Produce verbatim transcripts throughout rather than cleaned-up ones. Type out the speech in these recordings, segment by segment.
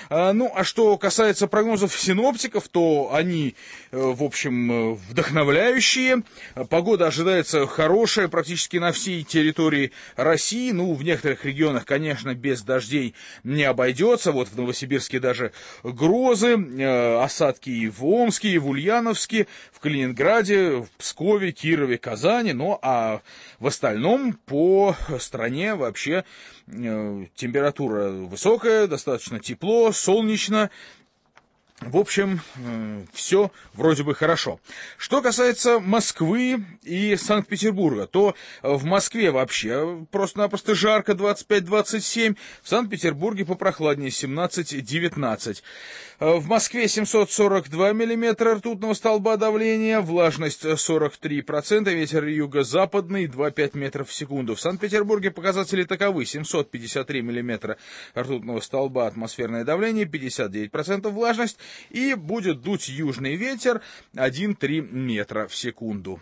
Ну, а что касается прогнозов синоптиков, то они, в общем, вдохновляющие. Погода ожидается хорошая практически на всей территории России. Ну, в некоторых регионах, конечно, без дождей не обойдется. Вот в Новосибирске даже грозы, осадки и в Омске, и в Ульяновске, в Калининграде, в Пскове, Кирове, Казани. Ну, а в остальном по стране вообще температура высокая, достаточно тепло, солнечно. В общем, все вроде бы хорошо. Что касается Москвы и Санкт-Петербурга, то в Москве вообще просто-напросто жарко, двадцать пять - двадцать семь, в Санкт-Петербурге попрохладнее, семнадцать - девятнадцать. В Москве семьсот сорок два миллиметра ртутного столба давления, влажность сорок три процента, ветер юго-западный, два целых пять десятых метров в секунду. В Санкт-Петербурге показатели таковы: семьсот пятьдесят три миллиметра ртутного столба, атмосферное давление, пятьдесят девять процентов влажность, и будет дуть южный ветер один целых три десятых метра в секунду.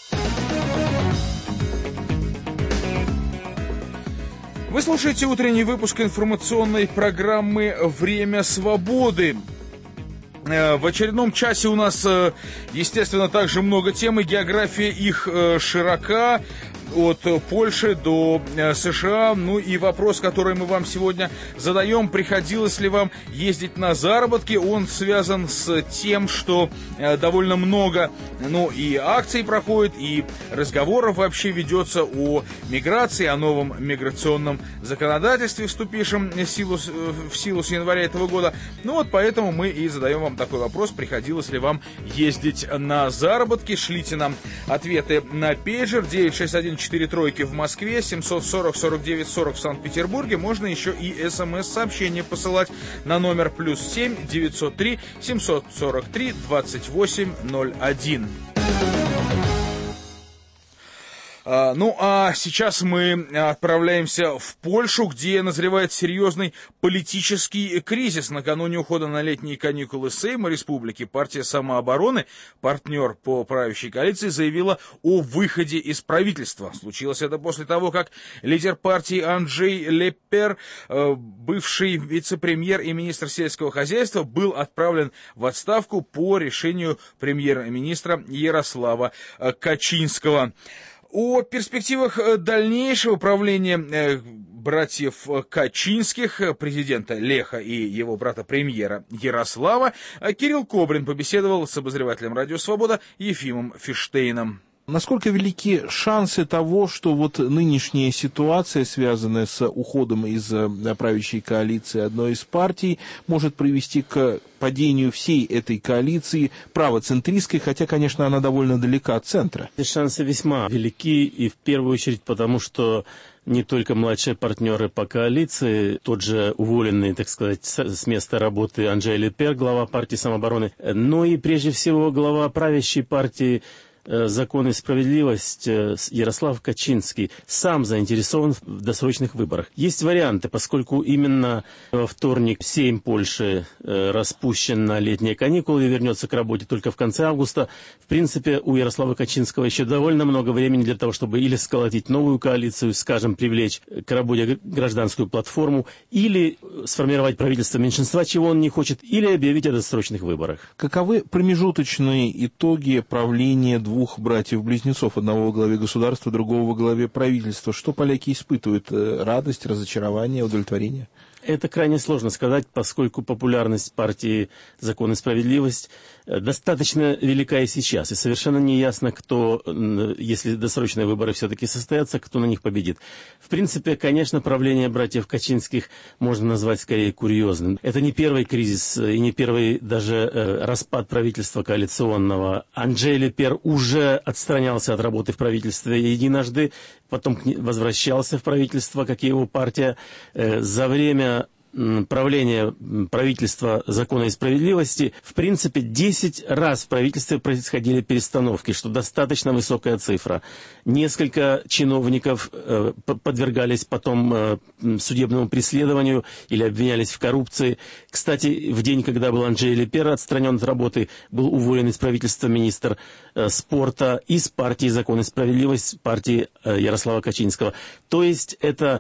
Вы слушаете утренний выпуск информационной программы «Время свободы». В очередном часе у нас, естественно, также много тем, и география их широка, от Польши до США. Ну и вопрос, который мы вам сегодня задаем: приходилось ли вам ездить на заработки, он связан с тем, что довольно много, ну, и акций проходит, и разговоров вообще ведется о миграции, о новом миграционном законодательстве, вступившем в силу, в силу с января этого года. Ну вот поэтому мы и задаем вам такой вопрос: приходилось ли вам ездить на заработки. Шлите нам ответы на пейджер девять шесть один четыре тройки в Москве, семьсот сорок сорок девять сорок в Санкт-Петербурге. Можно еще и смс-сообщение посылать на номер плюс семь девятьсот три семьсот сорок три двадцать восемь ноль один. Ну, а сейчас мы отправляемся в Польшу, где назревает серьезный политический кризис. Накануне ухода на летние каникулы Сейма Республики партия самообороны, партнер по правящей коалиции, заявила о выходе из правительства. Случилось это после того, как лидер партии Анджей Леппер, бывший вице-премьер и министр сельского хозяйства, был отправлен в отставку по решению премьер-министра Ярослава Качинского. О перспективах дальнейшего правления братьев Качинских, президента Леха и его брата-премьера Ярослава, Кирилл Кобрин побеседовал с обозревателем «Радио Свобода» Ефимом Фиштейном. Насколько велики шансы того, что вот нынешняя ситуация, связанная с уходом из правящей коалиции одной из партий, может привести к падению всей этой коалиции правоцентристской, хотя, конечно, она довольно далека от центра? Шансы весьма велики, и в первую очередь потому, что не только младшие партнеры по коалиции, тот же уволенный, так сказать, с места работы Анджей Леппер, глава партии самообороны, но и прежде всего глава правящей партии «Закон и справедливость» Ярослав Качинский сам заинтересован в досрочных выборах. Есть варианты, поскольку именно во вторник Сейм Польши распущен на летние каникулы и вернется к работе только в конце августа. В принципе, у Ярослава Качинского еще довольно много времени для того, чтобы или сколотить новую коалицию, скажем, привлечь к работе гражданскую платформу, или сформировать правительство меньшинства, чего он не хочет, или объявить о досрочных выборах. Каковы промежуточные итоги правления двух двух братьев-близнецов, одного во главе государства, другого во главе правительства? Что поляки испытывают? Радость, разочарование, удовлетворение? Это крайне сложно сказать, поскольку популярность партии «Закон и справедливость» достаточно велика и сейчас. И совершенно неясно, кто, если досрочные выборы все-таки состоятся, кто на них победит. В принципе, конечно, правление братьев Качинских можно назвать скорее курьезным. Это не первый кризис и не первый даже э, распад правительства коалиционного. Анджей Леппер уже отстранялся от работы в правительстве единожды, потом возвращался в правительство, как и его партия. Э, за время правления правительства «Закона и справедливости», в принципе, десять раз в правительстве происходили перестановки, что достаточно высокая цифра. Несколько чиновников э, подвергались потом э, судебному преследованию или обвинялись в коррупции. Кстати, в день, когда был Анджей Леппер отстранен от работы, был уволен из правительства министр э, спорта из партии «Закон и справедливость», партии э, Ярослава Качинского. То есть это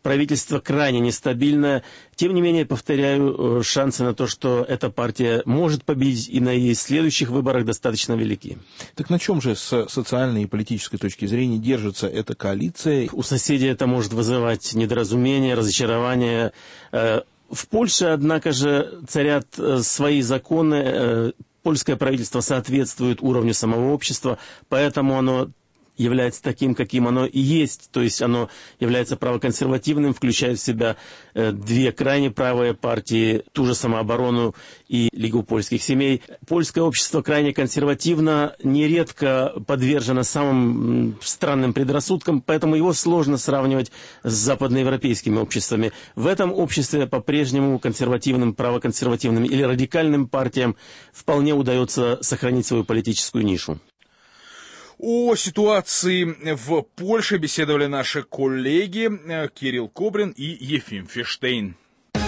правительство крайне нестабильное. Тем не менее, повторяю, шансы на то, что эта партия может победить и на следующих выборах достаточно велики. Так на чем же с социальной и политической точки зрения держится эта коалиция? У соседей это может вызывать недоразумение, разочарование. В Польше, однако же, царят свои законы. Польское правительство соответствует уровню самого общества, поэтому оно является таким, каким оно и есть, то есть оно является правоконсервативным, включает в себя э, две крайне правые партии, ту же самооборону и Лигу польских семей. Польское общество крайне консервативно, нередко подвержено самым м, странным предрассудкам, поэтому его сложно сравнивать с западноевропейскими обществами. В этом обществе по-прежнему консервативным, правоконсервативным или радикальным партиям вполне удается сохранить свою политическую нишу. О ситуации в Польше беседовали наши коллеги Кирилл Кобрин и Ефим Фиштейн.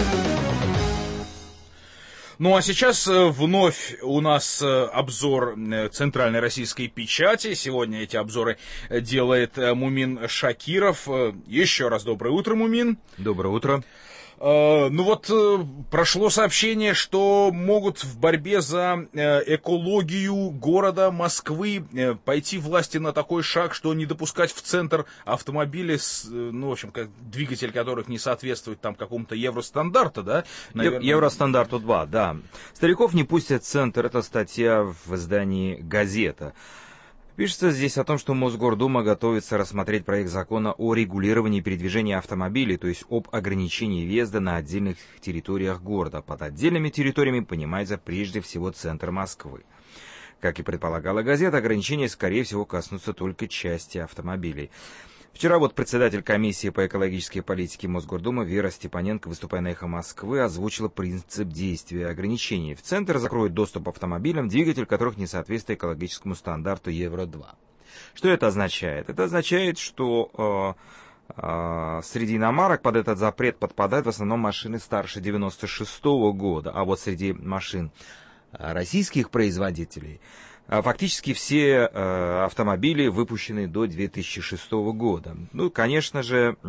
Ну а сейчас вновь у нас обзор центральной российской печати. Сегодня эти обзоры делает Мумин Шакиров. Еще раз доброе утро, Мумин. Доброе утро. Ну вот, прошло сообщение, что могут в борьбе за экологию города Москвы пойти власти на такой шаг, что не допускать в центр автомобили, с, ну, в общем, как, двигатель которых не соответствует там какому-то евростандарту, да? Наверное... Евростандарту два, да. Стариков не пустят в центр, это статья в издании «Газета». Пишется здесь о том, что Мосгордума готовится рассмотреть проект закона о регулировании передвижения автомобилей, то есть об ограничении въезда на отдельных территориях города. Под отдельными территориями понимается прежде всего центр Москвы. Как и предполагала газета, ограничения, скорее всего, коснутся только части автомобилей. Вчера вот председатель комиссии по экологической политике Мосгордумы Вера Степаненко, выступая на «Эхо Москвы», озвучила принцип действия ограничений. В центр закроют доступ автомобилям, двигатель которых не соответствует экологическому стандарту Евро два. Что это означает? Это означает, что э, э, среди иномарок под этот запрет подпадают в основном машины старше девяносто шестого года, а вот среди машин российских производителей фактически все э, автомобили выпущены до две тысячи шестого года. Ну, конечно же,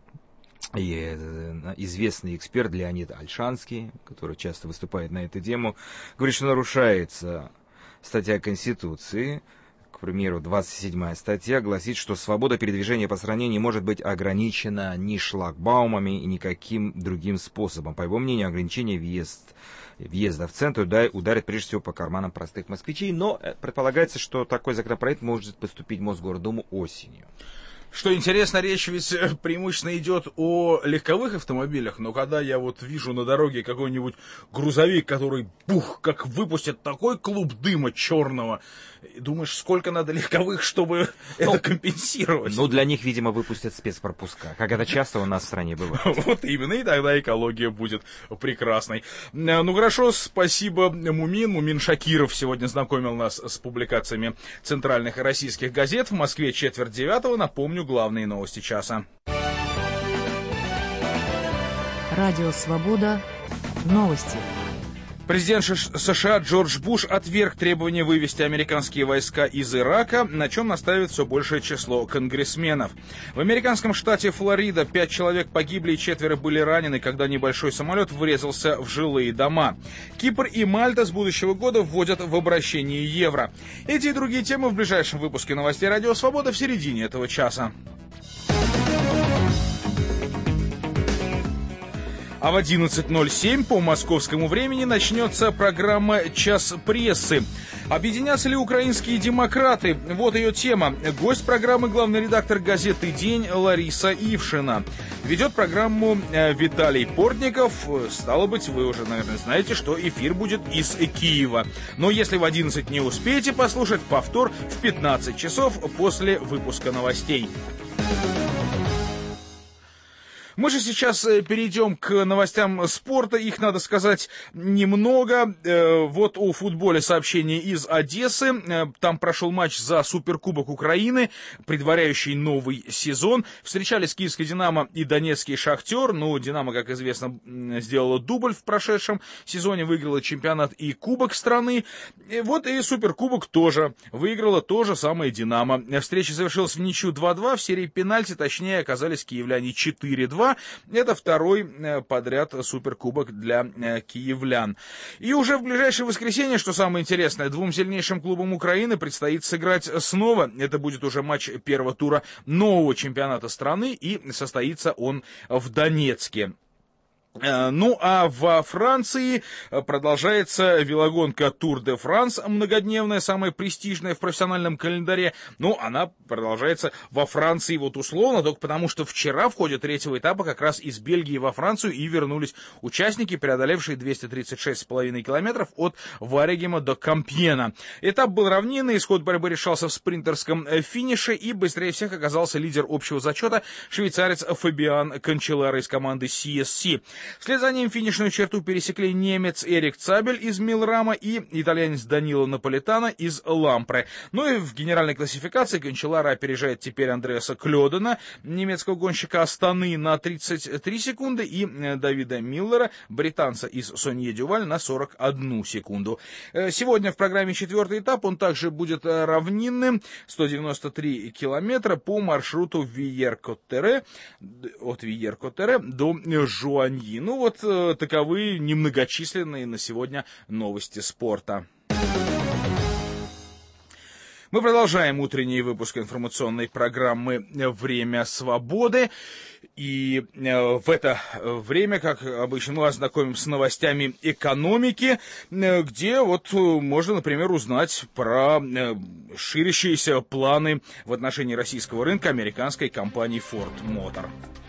и известный эксперт Леонид Ольшанский, который часто выступает на эту тему, говорит, что нарушается статья Конституции. К примеру, двадцать седьмая статья гласит, что свобода передвижения по стране не может быть ограничена ни шлагбаумами, ни никаким другим способом. По его мнению, ограничение въезд въезда в центр ударит прежде всего по карманам простых москвичей, но предполагается, что такой законопроект может поступить в Мосгордуму осенью. Что интересно, речь ведь преимущественно идет о легковых автомобилях, но когда я вот вижу на дороге какой-нибудь грузовик, который, бух, как выпустит такой клуб дыма черного, думаешь, сколько надо легковых, чтобы ну, это компенсировать? Ну, для них, видимо, выпустят спецпропуска, как это часто у нас в стране бывает. Вот именно, и тогда экология будет прекрасной. Ну, хорошо, спасибо, Мумин. Мумин Шакиров сегодня знакомил нас с публикациями центральных российских газет. В Москве четверть девятого, напомню, главные новости часа. Радио «Свобода». Новости. Президент США Джордж Буш отверг требование вывести американские войска из Ирака, на чем настаивает все большее число конгрессменов. В американском штате Флорида пять человек погибли и четверо были ранены, когда небольшой самолет врезался в жилые дома. Кипр и Мальта с будущего года вводят в обращение евро. Эти и другие темы в ближайшем выпуске новостей «Радио Свобода» в середине этого часа. А в одиннадцать ноль семь по московскому времени начнется программа «Час прессы». Объединятся ли украинские демократы? Вот ее тема. Гость программы — главный редактор газеты «День» Лариса Ившина. Ведет программу Виталий Портников. Стало быть, вы уже, наверное, знаете, что эфир будет из Киева. Но если в одиннадцать не успеете послушать, повтор в пятнадцать часов после выпуска новостей. Мы же сейчас перейдем к новостям спорта. Их, надо сказать, немного. Вот о футболе сообщение из Одессы. Там прошел матч за Суперкубок Украины, предваряющий новый сезон. Встречались киевский «Динамо» и донецкий «Шахтер». Ну, «Динамо», как известно, сделала дубль в прошедшем сезоне, выиграла чемпионат и кубок страны. И вот и Суперкубок тоже выиграла то же самое «Динамо». Встреча завершилась в ничью два-два. В серии пенальти, точнее, оказались киевляне четыре-два. два. Это второй подряд суперкубок для киевлян. И уже в ближайшее воскресенье, что самое интересное, двум сильнейшим клубам Украины предстоит сыграть снова. Это будет уже матч первого тура нового чемпионата страны, и состоится он в Донецке. Ну, а во Франции продолжается велогонка Тур де Франс, многодневная, самая престижная в профессиональном календаре. Ну, она продолжается во Франции вот условно, только потому что вчера в ходе третьего этапа как раз из Бельгии во Францию и вернулись участники, преодолевшие двести тридцать шесть с половиной километров от Варегема до Кампьена. Этап был равнинный, исход борьбы решался в спринтерском финише, и быстрее всех оказался лидер общего зачета, швейцарец Фабиан Канчелларо из команды си эс си. Вслед за ним финишную черту пересекли немец Эрик Цабель из Милрама и итальянец Данило Наполитано из Лампре. Ну и в генеральной классификации Канчелларо опережает теперь Андреаса Клёдена, немецкого гонщика Астаны, на тридцать три секунды, и Давида Миллера, британца из Сонье Дюваль, на сорок одну секунду. Сегодня в программе четвертый этап, он также будет равнинным, сто девяносто три километра по маршруту Виер-Коттере, от Виер-Коттере до Жуаньи. Ну вот э, таковы немногочисленные на сегодня новости спорта. Мы продолжаем утренний выпуск информационной программы «Время свободы». И э, в это время, как обычно, мы вас знакомим с новостями экономики, э, где вот можно, например, узнать про э, ширящиеся планы в отношении российского рынка американской компании Ford Motor.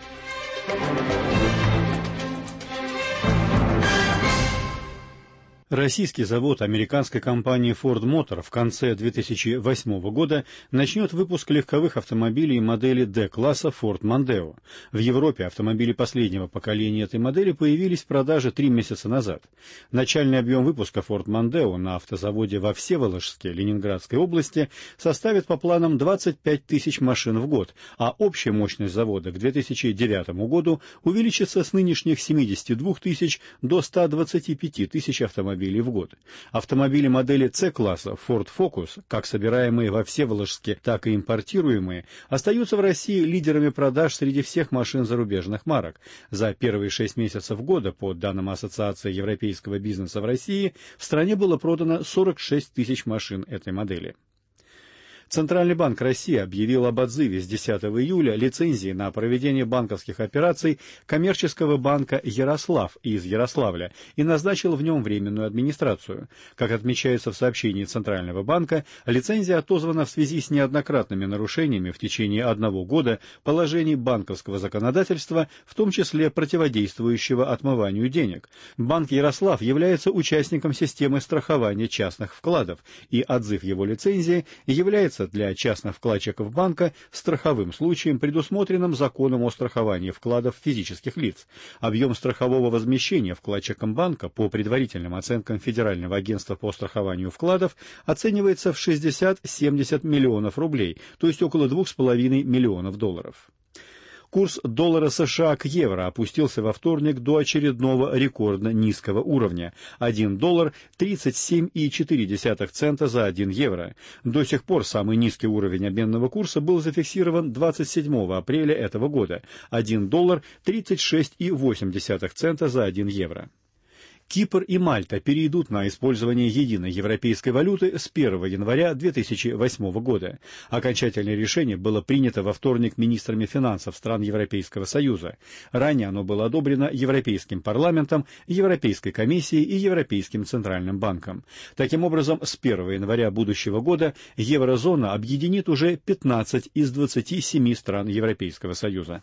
Российский завод американской компании Ford Motor в конце две тысячи восьмого года начнет выпуск легковых автомобилей модели D-класса Ford Mondeo. В Европе автомобили последнего поколения этой модели появились в продаже три месяца назад. Начальный объем выпуска Ford Mondeo на автозаводе во Всеволожске Ленинградской области составит по планам двадцать пять тысяч машин в год, а общая мощность завода к две тысячи девятому году увеличится с нынешних семидесяти двух тысяч до ста двадцати пяти тысяч автомобилей в год. Автомобили модели C-класса Ford Focus, как собираемые во Всеволожске, так и импортируемые, остаются в России лидерами продаж среди всех машин зарубежных марок. За первые шесть месяцев года, по данным Ассоциации европейского бизнеса в России, в стране было продано сорок шесть тысяч машин этой модели. Центральный банк России объявил об отзыве с десятого июля лицензии на проведение банковских операций коммерческого банка «Ярослав» из Ярославля и назначил в нем временную администрацию. Как отмечается в сообщении Центрального банка, лицензия отозвана в связи с неоднократными нарушениями в течение одного года положений банковского законодательства, в том числе противодействующего отмыванию денег. Банк «Ярослав» является участником системы страхования частных вкладов, и отзыв его лицензии является для частных вкладчиков банка страховым случаем, предусмотренным законом о страховании вкладов физических лиц. Объем страхового возмещения вкладчикам банка по предварительным оценкам Федерального агентства по страхованию вкладов оценивается в шестьдесят-семьдесят миллионов рублей, то есть около двух с половиной миллионов долларов. Курс доллара США к евро опустился во вторник до очередного рекордно низкого уровня – один доллар тридцать семь и четыре десятых цента за один евро. До сих пор самый низкий уровень обменного курса был зафиксирован двадцать седьмого апреля этого года – один доллар тридцать шесть и восемь десятых цента за один евро. Кипр и Мальта перейдут на использование единой европейской валюты с первого января две тысячи восьмого года. Окончательное решение было принято во вторник министрами финансов стран Европейского Союза. Ранее оно было одобрено Европейским парламентом, Европейской комиссией и Европейским центральным банком. Таким образом, с первого января будущего года еврозона объединит уже пятнадцать из двадцати семи стран Европейского Союза.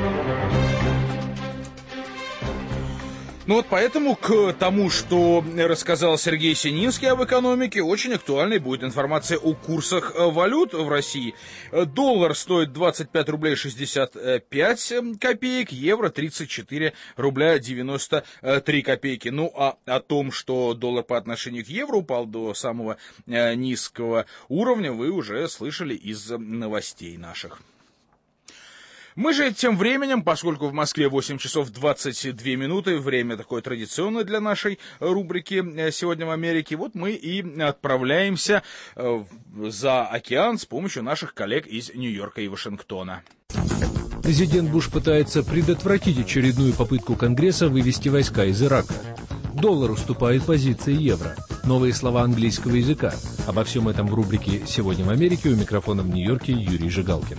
Ну вот поэтому к тому, что рассказал Сергей Сининский об экономике, очень актуальной будет информация о курсах валют в России. Доллар стоит двадцать пять рублей шестьдесят пять копеек, евро тридцать четыре рубля девяносто три копейки. Ну а о том, что доллар по отношению к евро упал до самого низкого уровня, вы уже слышали из новостей наших. Мы же тем временем, поскольку в Москве восемь часов двадцать две минуты, время такое традиционное для нашей рубрики «Сегодня в Америке», вот мы и отправляемся за океан с помощью наших коллег из Нью-Йорка и Вашингтона. Президент Буш пытается предотвратить очередную попытку Конгресса вывести войска из Ирака. Доллар уступает позиции евро. Новые слова английского языка. Обо всем этом в рубрике «Сегодня в Америке». У микрофона в Нью-Йорке Юрий Жигалкин.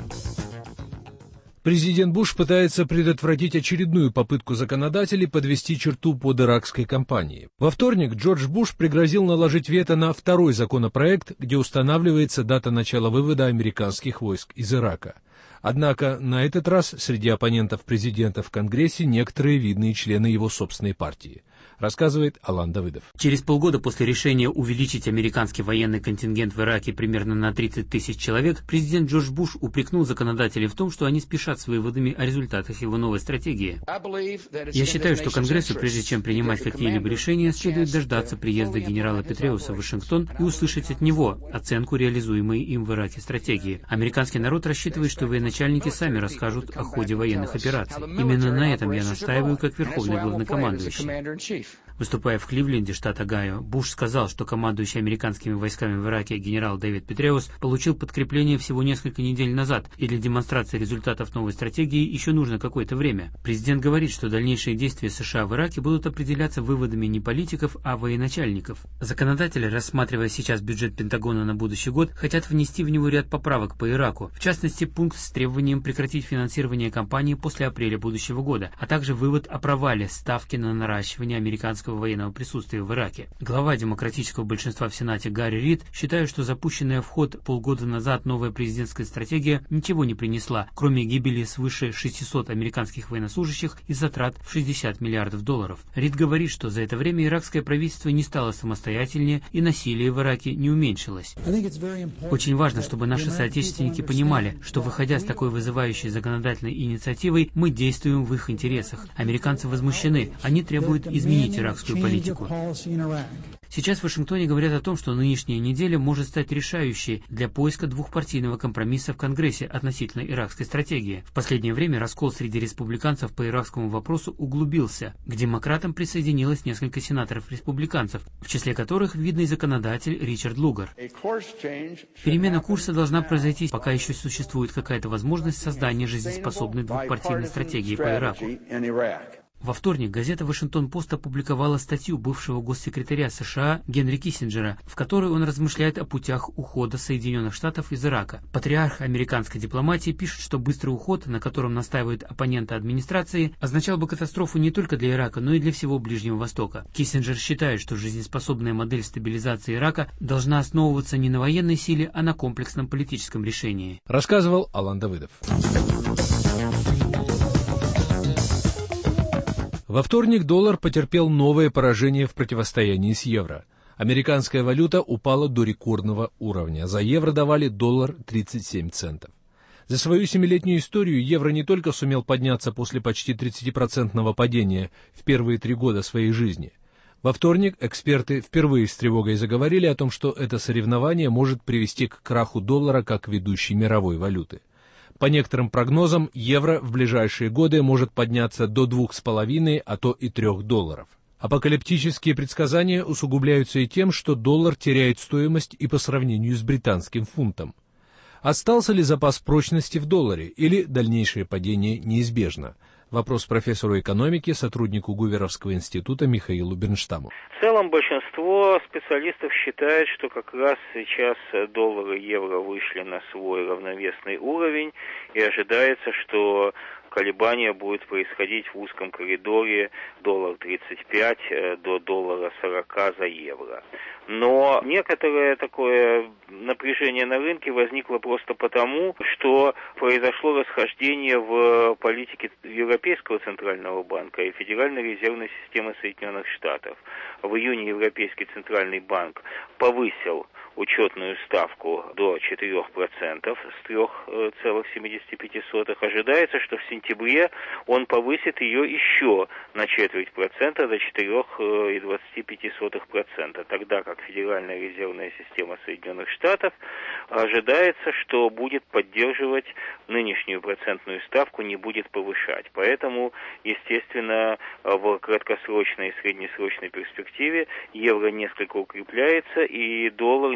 Президент Буш пытается предотвратить очередную попытку законодателей подвести черту под иракской кампанией. Во вторник Джордж Буш пригрозил наложить вето на второй законопроект, где устанавливается дата начала вывода американских войск из Ирака. Однако на этот раз среди оппонентов президента в Конгрессе некоторые видные члены его собственной партии. Рассказывает Алан Давыдов. Через полгода после решения увеличить американский военный контингент в Ираке примерно на тридцать тысяч человек, президент Джордж Буш упрекнул законодателей в том, что они спешат с выводами о результатах его новой стратегии. Я считаю, что Конгрессу, прежде чем принимать какие-либо решения, следует дождаться приезда генерала Петреуса в Вашингтон и услышать от него оценку реализуемой им в Ираке стратегии. Американский народ рассчитывает, что военачальники сами расскажут о ходе военных операций. Именно на этом я настаиваю как верховный главнокомандующий. Выступая в Кливленде, штат Огайо, Буш сказал, что командующий американскими войсками в Ираке генерал Дэвид Петреус получил подкрепление всего несколько недель назад, и для демонстрации результатов новой стратегии еще нужно какое-то время. Президент говорит, что дальнейшие действия США в Ираке будут определяться выводами не политиков, а военачальников. Законодатели, рассматривая сейчас бюджет Пентагона на будущий год, хотят внести в него ряд поправок по Ираку, в частности, пункт с требованием прекратить финансирование кампании после апреля будущего года, а также вывод о провале ставки на наращивание американского военного присутствия в Ираке. Глава демократического большинства в Сенате Гарри Рид считает, что запущенная в ход полгода назад новая президентская стратегия ничего не принесла, кроме гибели свыше шестисот американских военнослужащих и затрат в шестьдесят миллиардов долларов. Рид говорит, что за это время иракское правительство не стало самостоятельнее и насилие в Ираке не уменьшилось. Очень важно, чтобы наши соотечественники понимали, что, выходя с такой вызывающей законодательной инициативой, мы действуем в их интересах. Американцы возмущены, они требуют изменить иракскую политику. Сейчас в Вашингтоне говорят о том, что нынешняя неделя может стать решающей для поиска двухпартийного компромисса в Конгрессе относительно иракской стратегии. В последнее время раскол среди республиканцев по иракскому вопросу углубился. К демократам присоединилось несколько сенаторов-республиканцев, в числе которых видный законодатель Ричард Лугар. Перемена курса должна произойти, пока еще существует какая-то возможность создания жизнеспособной двухпартийной стратегии по Ираку. Во вторник газета «Вашингтон-Пост» опубликовала статью бывшего госсекретаря США Генри Киссинджера, в которой он размышляет о путях ухода Соединенных Штатов из Ирака. Патриарх американской дипломатии пишет, что быстрый уход, на котором настаивают оппоненты администрации, означал бы катастрофу не только для Ирака, но и для всего Ближнего Востока. Киссинджер считает, что жизнеспособная модель стабилизации Ирака должна основываться не на военной силе, а на комплексном политическом решении. Рассказывал Алан Давыдов. Во вторник доллар потерпел новое поражение в противостоянии с евро. Американская валюта упала до рекордного уровня. За евро давали доллар тридцать семь центов. За свою семилетнюю историю евро не только сумел подняться после почти тридцатипроцентного падения в первые три года своей жизни. Во вторник эксперты впервые с тревогой заговорили о том, что это соревнование может привести к краху доллара как ведущей мировой валюты. По некоторым прогнозам, евро в ближайшие годы может подняться до двух с половиной, а то и трех долларов. Апокалиптические предсказания усугубляются и тем, что доллар теряет стоимость и по сравнению с британским фунтом. Остался ли запас прочности в долларе или дальнейшее падение неизбежно? Вопрос профессору экономики, сотруднику Гуверовского института Михаилу Бернштаму. В целом большинство специалистов считает, что как раз сейчас доллар и евро вышли на свой равновесный уровень, и ожидается, что колебания будут происходить в узком коридоре доллар тридцать пять до доллара сорок за евро. Но некоторое такое напряжение на рынке возникло просто потому, что произошло расхождение в политике Европейского центрального банка и Федеральной резервной системы Соединенных Штатов. В июне Европейский центральный банк повысил учетную ставку до четырех процентов с трёх целых семидесяти пяти сотых. Ожидается, что в сентябре он повысит ее еще на четверть процента до четырех целых двадцати пяти сотых процента. Тогда как Федеральная резервная система Соединенных Штатов ожидается, что будет поддерживать нынешнюю процентную ставку, не будет повышать. Поэтому, естественно, в краткосрочной и среднесрочной перспективе евро несколько укрепляется, и доллар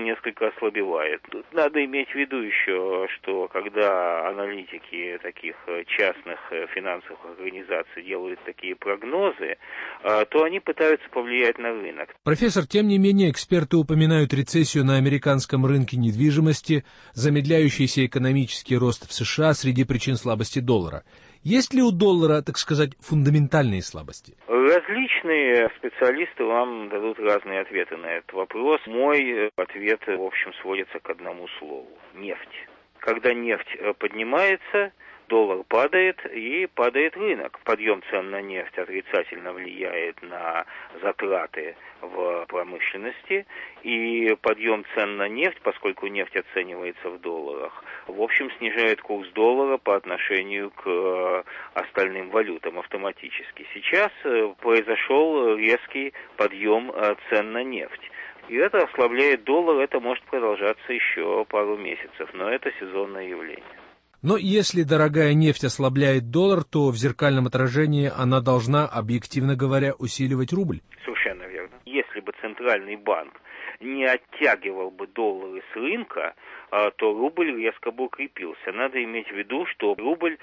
несколько ослабевает. Тут надо иметь в виду еще, что когда аналитики таких частных финансовых организаций делают такие прогнозы, то они пытаются повлиять на рынок. Профессор, тем не менее, эксперты упоминают рецессию на американском рынке недвижимости, замедляющийся экономический рост в США среди причин слабости доллара. Есть ли у доллара, так сказать, фундаментальные слабости? Различные специалисты вам дадут разные ответы на этот вопрос. Мой ответ, в общем, сводится к одному слову – нефть. Когда нефть поднимается, доллар падает и падает рынок. Подъем цен на нефть отрицательно влияет на затраты в промышленности, и подъем цен на нефть, поскольку нефть оценивается в долларах, в общем, снижает курс доллара по отношению к остальным валютам автоматически. Сейчас произошел резкий подъем цен на нефть. И это ослабляет доллар, это может продолжаться еще пару месяцев, но это сезонное явление. Но если дорогая нефть ослабляет доллар, то в зеркальном отражении она должна, объективно говоря, усиливать рубль. Совершенно верно. Если бы Центральный банк не оттягивал бы доллары с рынка, то рубль резко бы укрепился. Надо иметь в виду, что рубль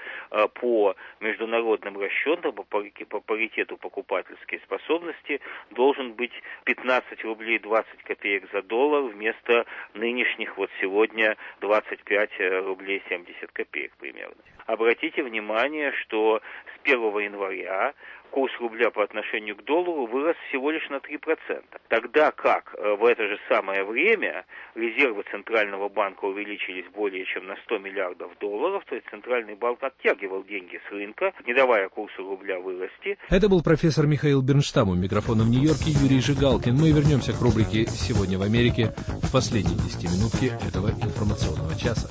по международным расчетам, по паритету покупательской способности, должен быть пятнадцать рублей двадцать копеек за доллар вместо нынешних вот сегодня двадцать пять рублей семьдесят копеек примерно. Обратите внимание, что с первого января курс рубля по отношению к доллару вырос всего лишь на три процента. Тогда как в это же самое время резервы Центрального банка увеличились более чем на сто миллиардов долларов, то есть Центральный банк оттягивал деньги с рынка, не давая курсу рубля вырасти. Это был профессор Михаил Бернштам. У микрофона в Нью-Йорке Юрий Жигалкин. Мы вернемся к рубрике «Сегодня в Америке» в последней десятиминутке этого информационного часа.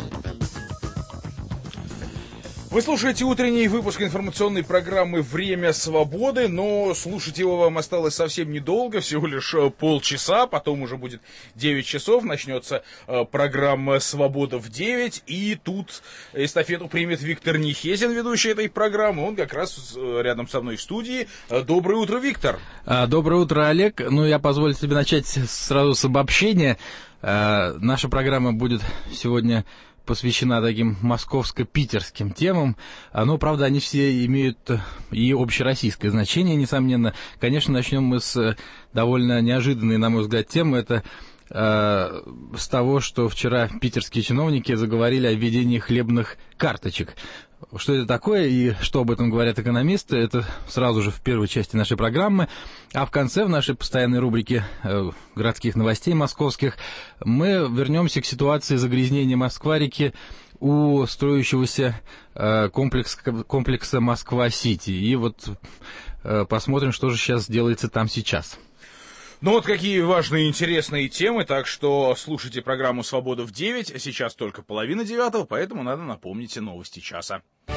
Вы слушаете утренний выпуск информационной программы «Время свободы», но слушать его вам осталось совсем недолго, всего лишь полчаса, потом уже будет девять часов, начнется программа «Свобода в девять», и тут эстафету примет Виктор Нехезин, ведущий этой программы, он как раз рядом со мной в студии. Доброе утро, Виктор. Доброе утро, Олег. Ну, я позволю себе начать сразу с обобщения. Наша программа будет сегодня посвящена таким московско-питерским темам, но, правда, они все имеют и общероссийское значение, несомненно. Конечно, начнем мы с довольно неожиданной, на мой взгляд, темы. Это э, с того, что вчера питерские чиновники заговорили о введении хлебных карточек. Что это такое и что об этом говорят экономисты, это сразу же в первой части нашей программы. А в конце, в нашей постоянной рубрике э, городских новостей московских, мы вернемся к ситуации загрязнения Москва-реки у строящегося э, комплекс, комплекса Москва-Сити. И вот э, посмотрим, что же сейчас делается там сейчас. Ну вот какие важные и интересные темы, так что слушайте программу «Свобода в девять», сейчас только половина девятого, поэтому надо напомнить новости часа.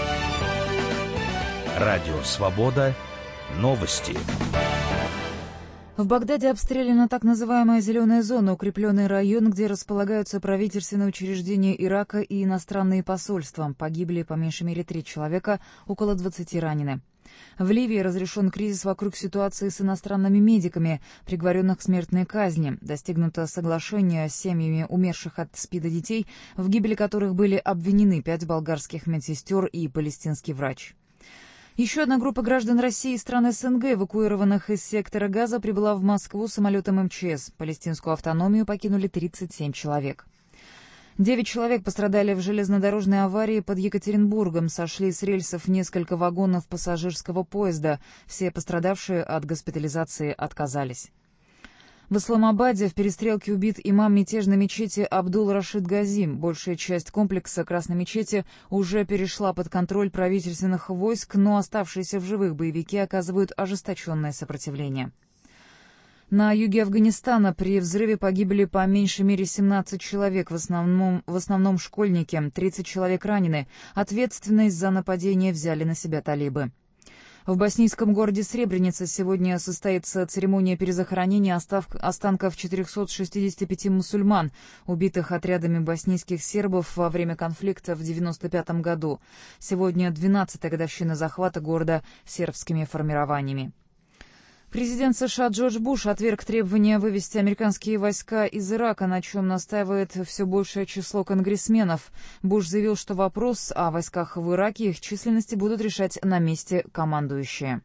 Радио «Свобода». Новости. В Багдаде обстреляна так называемая «зеленая зона», укрепленный район, где располагаются правительственные учреждения Ирака и иностранные посольства. Погибли по меньшей мере три человека, около двадцати ранены. В Ливии разрешен кризис вокруг ситуации с иностранными медиками, приговоренных к смертной казни. Достигнуто соглашение с семьями умерших от СПИДа детей, в гибели которых были обвинены пять болгарских медсестер и палестинский врач. Еще одна группа граждан России и стран СНГ, эвакуированных из сектора Газа, прибыла в Москву самолетом МЧС. Палестинскую автономию покинули тридцать семь человек. Девять человек пострадали в железнодорожной аварии под Екатеринбургом. Сошли с рельсов несколько вагонов пассажирского поезда. Все пострадавшие от госпитализации отказались. В Исламабаде в перестрелке убит имам мятежной мечети Абдул-Рашид Гази. Большая часть комплекса Красной мечети уже перешла под контроль правительственных войск, но оставшиеся в живых боевики оказывают ожесточенное сопротивление. На юге Афганистана при взрыве погибли по меньшей мере семнадцать человек, в основном, в основном школьники, тридцать человек ранены. Ответственность за нападение взяли на себя талибы. В боснийском городе Сребреница сегодня состоится церемония перезахоронения останков четырехсот шестидесяти пяти мусульман, убитых отрядами боснийских сербов во время конфликта в девяносто пятом году. Сегодня двенадцатая годовщина захвата города сербскими формированиями. Президент США Джордж Буш отверг требования вывести американские войска из Ирака, на чем настаивает все большее число конгрессменов. Буш заявил, что вопрос о войсках в Ираке и их численности будут решать на месте командующие.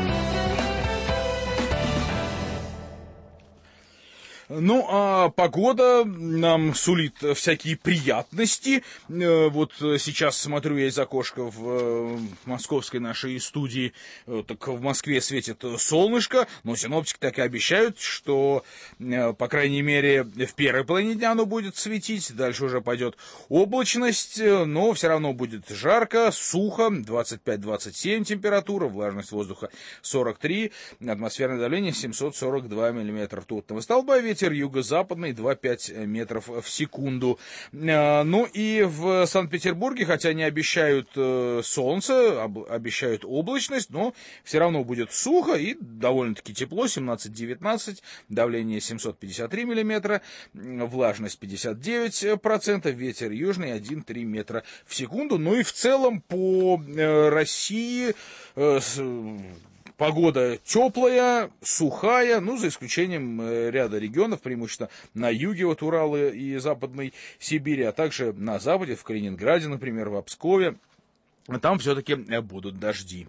Ну, а погода нам сулит всякие приятности. Вот сейчас смотрю я из окошка в московской нашей студии, так в Москве светит солнышко, но синоптики так и обещают, что, по крайней мере, в первой половине дня оно будет светить, дальше уже пойдет облачность, но все равно будет жарко, сухо, двадцать пять - двадцать семь температура, влажность воздуха сорок три, атмосферное давление семьсот сорок два миллиметра ртутного столба, ветер юго-западный два целых пять десятых метров в секунду. Ну и в Санкт-Петербурге, хотя не обещают солнце, обещают облачность, но все равно будет сухо и довольно-таки тепло, семнадцать - девятнадцать, давление семьсот пятьдесят три миллиметра, влажность пятьдесят девять процентов, ветер южный один целых три десятых метра в секунду. Ну и в целом по России погода теплая, сухая, ну, за исключением ряда регионов, преимущественно на юге, вот Урала и Западной Сибири, а также на западе, в Калининграде, например, в Пскове. Там все-таки будут дожди.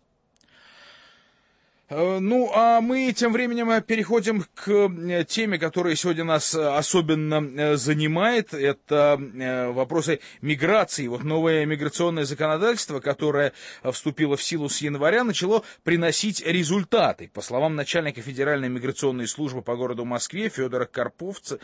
Ну, а мы тем временем переходим к теме, которая сегодня нас особенно занимает. Это вопросы миграции. Вот новое миграционное законодательство, которое вступило в силу с января, начало приносить результаты. По словам начальника Федеральной миграционной службы по городу Москве Федора Карповца,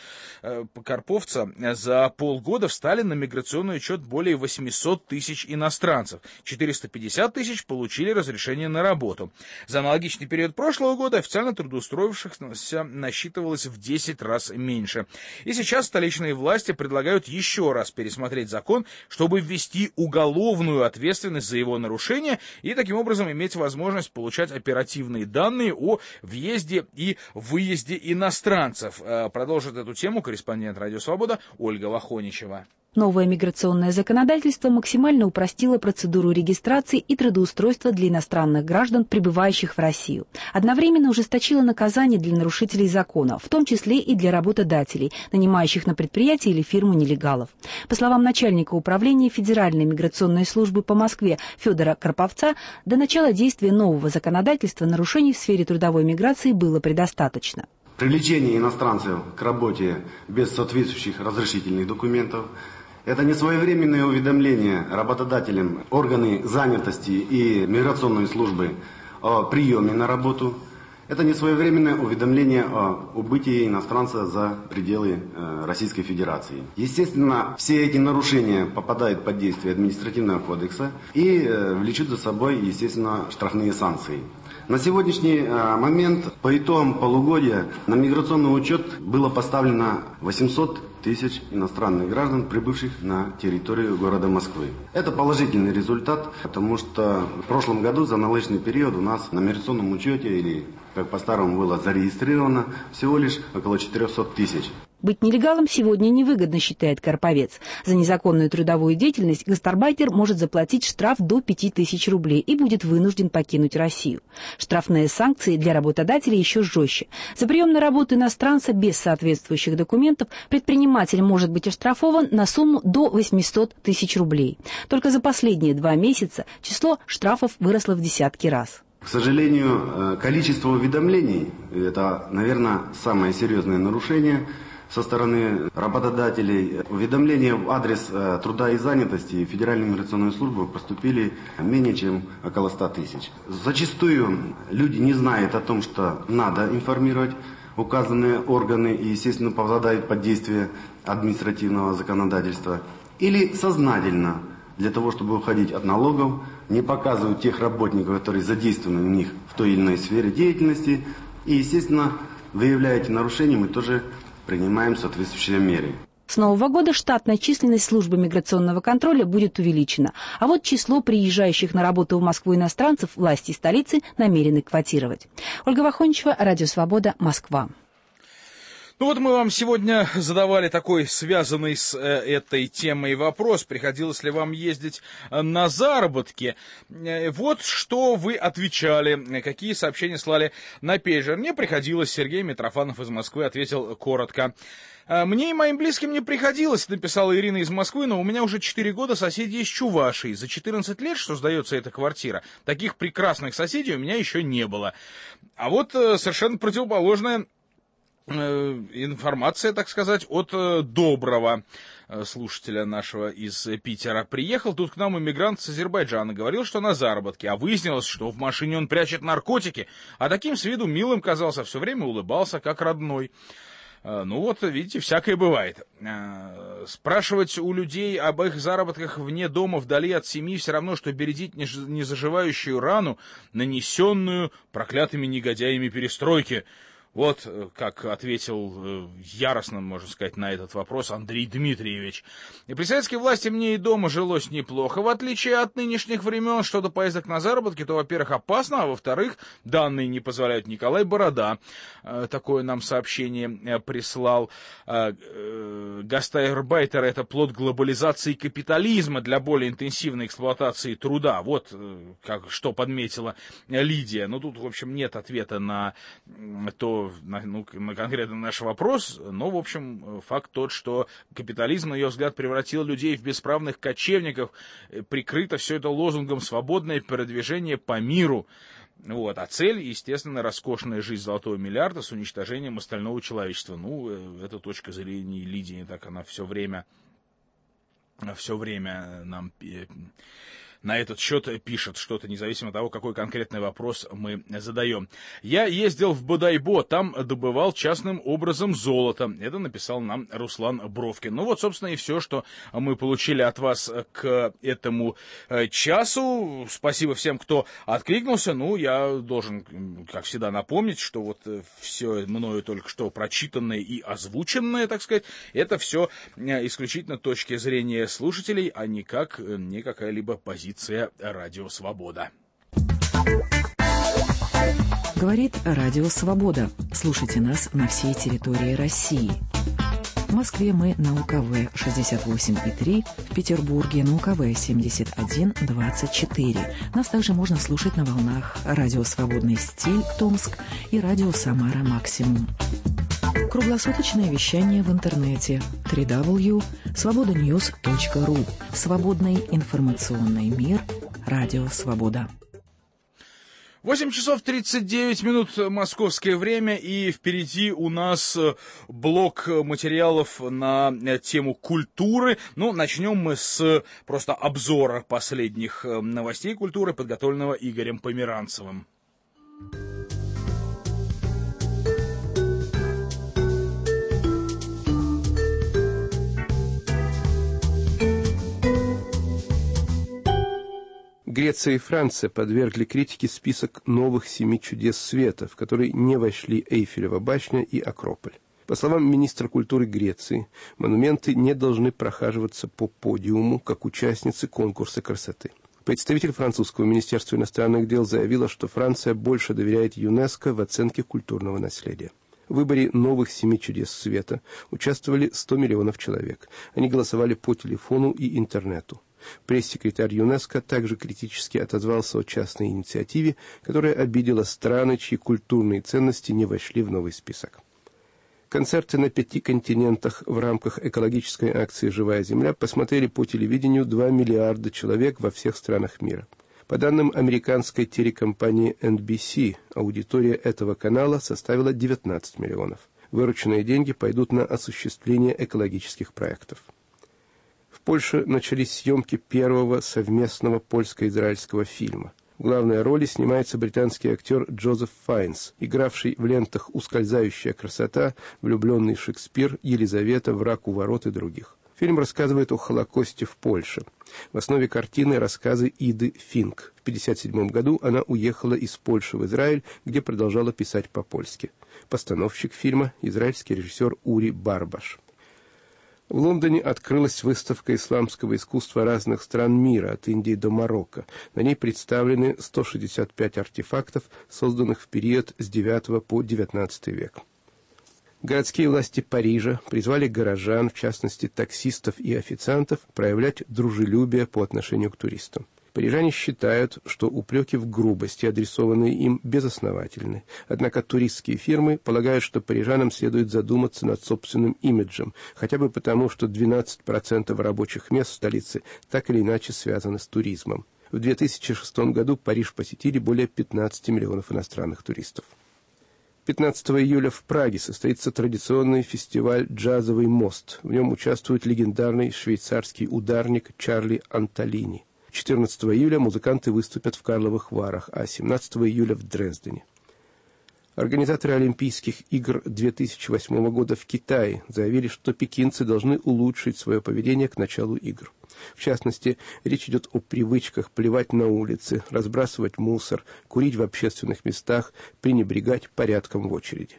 Карповца, за полгода встали на миграционный учет более восемьсот тысяч иностранцев. четыреста пятьдесят тысяч получили разрешение на работу. За аналогичный период прошлого года официально трудоустроившихся насчитывалось в десять раз меньше. И сейчас столичные власти предлагают еще раз пересмотреть закон, чтобы ввести уголовную ответственность за его нарушение и таким образом иметь возможность получать оперативные данные о въезде и выезде иностранцев. Продолжит эту тему корреспондент «Радио Свобода» Ольга Лохоничева. Новое миграционное законодательство максимально упростило процедуру регистрации и трудоустройства для иностранных граждан, прибывающих в Россию. Одновременно ужесточило наказание для нарушителей закона, в том числе и для работодателей, нанимающих на предприятие или фирму нелегалов. По словам начальника управления Федеральной миграционной службы по Москве Федора Карповца, до начала действия нового законодательства нарушений в сфере трудовой миграции было предостаточно. Привлечение иностранцев к работе без соответствующих разрешительных документов, это несвоевременное уведомление работодателям, органы занятости и миграционной службы о приеме на работу. Это несвоевременное уведомление о убытии иностранца за пределы Российской Федерации. Естественно, все эти нарушения попадают под действие административного кодекса и влечут за собой, естественно, штрафные санкции. На сегодняшний момент по итогам полугодия на миграционный учет было поставлено восемьсот тысяч иностранных граждан, прибывших на территорию города Москвы. Это положительный результат, потому что в прошлом году за аналогичный период у нас на миграционном учете, или как по-старому было зарегистрировано, всего лишь около четырехсот тысяч. Быть нелегалом сегодня невыгодно, считает Карповец. За незаконную трудовую деятельность гастарбайтер может заплатить штраф до пяти тысяч рублей и будет вынужден покинуть Россию. Штрафные санкции для работодателей еще жестче. За прием на работу иностранца без соответствующих документов предприниматель может быть оштрафован на сумму до восьмисот тысяч рублей. Только за последние два месяца число штрафов выросло в десятки раз. К сожалению, количество уведомлений – это, наверное, самое серьезное нарушение со стороны работодателей. Уведомления в адрес э, труда и занятости Федеральной миграционной службы поступили менее чем около ста тысяч. Зачастую люди не знают о том, что надо информировать указанные органы и, естественно, попадают под действие административного законодательства. Или сознательно, для того, чтобы уходить от налогов, не показывают тех работников, которые задействованы у них в той или иной сфере деятельности. И, естественно, выявляя эти нарушения, мы тоже принимаем соответствующие меры. С нового года штатная численность службы миграционного контроля будет увеличена, а вот число приезжающих на работу в Москву иностранцев власти столицы намерены квотировать. Ольга Вахончева, Радио Свобода, Москва. Ну вот мы вам сегодня задавали такой связанный с э, этой темой вопрос, приходилось ли вам ездить на заработки. Э, вот что вы отвечали, какие сообщения слали на пейджер. Мне приходилось, Сергей Митрофанов из Москвы ответил коротко. «Мне и моим близким не приходилось», — написала Ирина из Москвы, «но у меня уже четыре года соседи из Чувашии. За четырнадцать лет, что сдается эта квартира, таких прекрасных соседей у меня еще не было». А вот совершенно противоположная информация, так сказать, от доброго слушателя нашего из Питера. Приехал тут к нам иммигрант с Азербайджана, говорил, что на заработке, а выяснилось, что в машине он прячет наркотики, а таким с виду милым казался, все время улыбался, как родной. Ну вот, видите, всякое бывает. Спрашивать у людей об их заработках вне дома, вдали от семьи, все равно, что бередить незаживающую рану, нанесенную проклятыми негодяями перестройки. Вот как ответил яростно, можно сказать, на этот вопрос Андрей Дмитриевич. И при советской власти мне и дома жилось неплохо. В отличие от нынешних времен, что до поездок на заработки, то, во-первых, опасно, а во-вторых, данные не позволяют. Николай Борода такое нам сообщение прислал. Гастарбайтер — это плод глобализации капитализма для более интенсивной эксплуатации труда. Вот как, что подметила Лидия. Но тут, в общем, нет ответа на то, На, ну, на конкретно наш вопрос, но, в общем, факт тот, что капитализм, на ее взгляд, превратил людей в бесправных кочевников, прикрыто все это лозунгом «свободное передвижение по миру». Вот. А цель, естественно, роскошная жизнь золотого миллиарда с уничтожением остального человечества. Ну, эта точка зрения Лидии, так она все время, все время нам на этот счет пишет что-то, независимо от того, какой конкретный вопрос мы задаем. «Я ездил в Бодайбо, там добывал частным образом золото». Это написал нам Руслан Бровкин. Ну вот, собственно, и все, что мы получили от вас к этому часу. Спасибо всем, кто откликнулся. Ну, я должен, как всегда, напомнить, что вот все мною только что прочитанное и озвученное, так сказать, это все исключительно точки зрения слушателей, а никак не какая-либо позиция. Радио Свобода. Говорит Радио Свобода. Слушайте нас на всей территории России. В Москве мы на У Ка Вэ шестьдесят восемь и три, в Петербурге на У Ка Вэ семьдесят один двадцать четыре. Нас также можно слушать на волнах Радио Свободный стиль Томск и Радио Самара Максимум. Круглосуточное вещание в интернете дабл ю дабл ю дабл ю точка свобода ньюс точка ру. Свободный информационный мир. Радио Свобода. восемь часов тридцать девять минут московское время, и впереди у нас блок материалов на тему культуры. Ну, начнем мы с просто обзора последних новостей культуры, подготовленного Игорем Померанцевым. Греция и Франция подвергли критике список новых семи чудес света, в который не вошли Эйфелева башня и Акрополь. По словам министра культуры Греции, монументы не должны прохаживаться по подиуму, как участницы конкурса красоты. Представитель французского министерства иностранных дел заявила, что Франция больше доверяет ЮНЕСКО в оценке культурного наследия. В выборе новых семи чудес света участвовали сто миллионов человек. Они голосовали по телефону и интернету. Пресс-секретарь ЮНЕСКО также критически отозвался о частной инициативе, которая обидела страны, чьи культурные ценности не вошли в новый список. Концерты на пяти континентах в рамках экологической акции «Живая земля» посмотрели по телевидению два миллиарда человек во всех странах мира. По данным американской телекомпании эн би си, аудитория этого канала составила девятнадцать миллионов. Вырученные деньги пойдут на осуществление экологических проектов. В Польше начались съемки первого совместного польско-израильского фильма. В главной роли снимается британский актер Джозеф Файнс, игравший в лентах «Ускользающая красота», «Влюбленный Шекспир», «Елизавета», «Враг у ворот» и других. Фильм рассказывает о Холокосте в Польше. В основе картины рассказы Иды Финк. В тысяча девятьсот пятьдесят седьмом году она уехала из Польши в Израиль, где продолжала писать по-польски. Постановщик фильма – израильский режиссер Ури Барбаш. В Лондоне открылась выставка исламского искусства разных стран мира, от Индии до Марокко. На ней представлены сто шестьдесят пять артефактов, созданных в период с девятого по девятнадцатый век. Городские власти Парижа призвали горожан, в частности таксистов и официантов, проявлять дружелюбие по отношению к туристам. Парижане считают, что упреки в грубости, адресованные им, безосновательны. Однако туристские фирмы полагают, что парижанам следует задуматься над собственным имиджем, хотя бы потому, что двенадцать процентов рабочих мест в столице так или иначе связаны с туризмом. В две тысячи шестом году Париж посетили более пятнадцати миллионов иностранных туристов. пятнадцатого июля в Праге состоится традиционный фестиваль «Джазовый мост». В нем участвует легендарный швейцарский ударник Чарли Антолини. четырнадцатого июля музыканты выступят в Карловых Варах, а семнадцатого июля в Дрездене. Организаторы Олимпийских игр две тысячи восьмого года в Китае заявили, что пекинцы должны улучшить свое поведение к началу игр. В частности, речь идет о привычках плевать на улице, разбрасывать мусор, курить в общественных местах, пренебрегать порядком в очереди.